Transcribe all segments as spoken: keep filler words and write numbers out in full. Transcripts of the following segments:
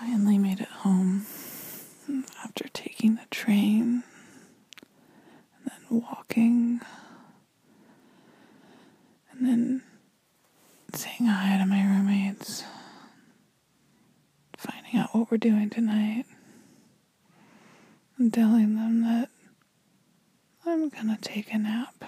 finally made it home after taking the train and then walking and then saying hi to my roommates, finding out what we're doing tonight, and telling them that I'm gonna take a nap.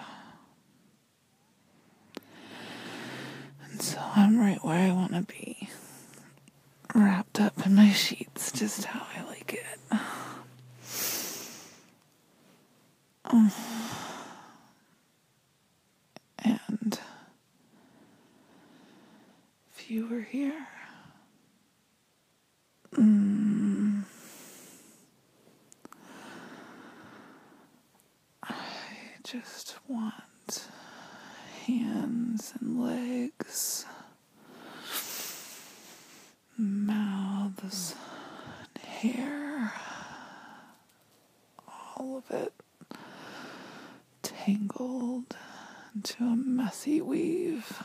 And so I'm right where I want to be, wrapped up in my sheets, just how I like it. Um, and if you were here, mm, I just want hands and legs, mouths, and hair, all of it tangled into a messy weave.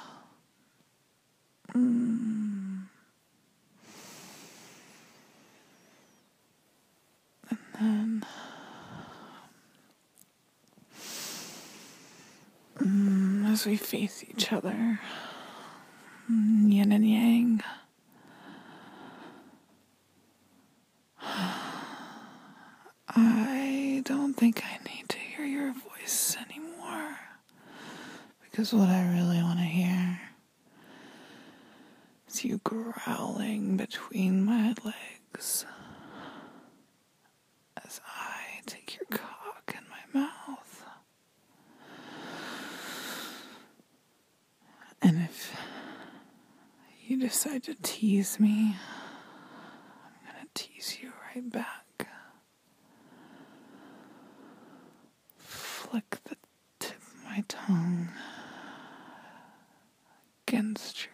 Mm. And then mm, as we face each other, yin and yang, I don't think I need to hear your voice anymore, because what I really want to hear is you growling between my legs as I take your cock in my mouth. And if you decide to tease me, I'm gonna tease you right back. Flick the tip of my tongue against your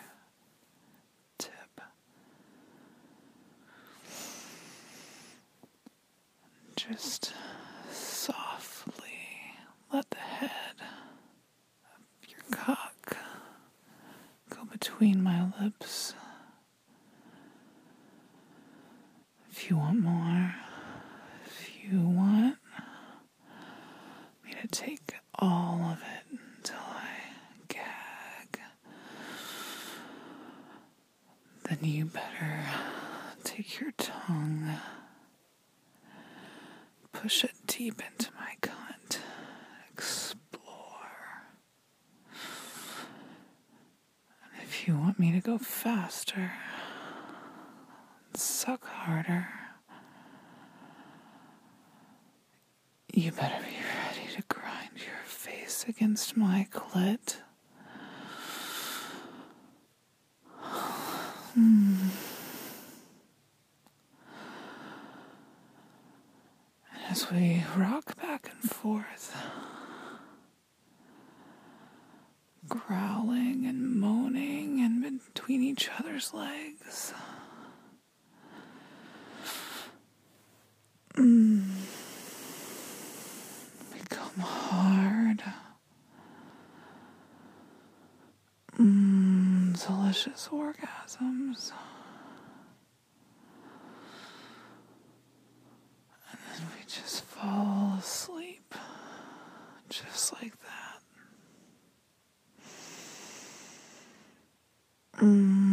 tip. Just softly let the head of your cock go between my lips. If you want more, if you want me to take all of it until I gag, then you better take your tongue, push it deep into my cunt, explore. And if you want me to go faster, suck harder, you better be ready to grind your face against my clit. Hmm. And as we rock back and forth, growling and moaning in between each other's legs, mm. become hard, mm, delicious orgasms, and then we just fall asleep, just like that. Mm.